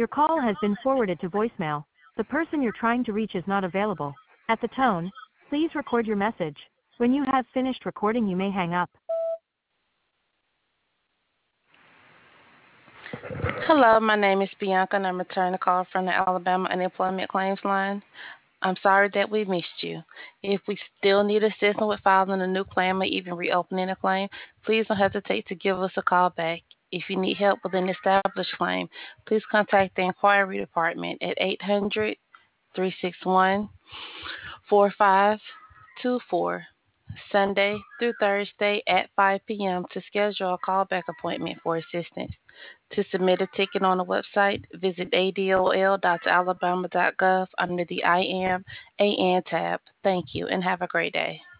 Your call has been forwarded to voicemail. The person you're trying to reach is not available. At the tone, please record your message. When you have finished recording, you may hang up. Hello, my name is Bianca, and I'm returning a call from the Alabama Unemployment Claims Line. I'm sorry that we missed you. If we still need assistance with filing a new claim or even reopening a claim, please don't hesitate to give us a call back. If you need help with an established claim, please contact the Inquiry Department at 800-361-4524, Sunday through Thursday at 5 p.m. to schedule a callback appointment for assistance. To submit a ticket on the website, visit adol.alabama.gov under the I Am AN tab. Thank you and have a great day.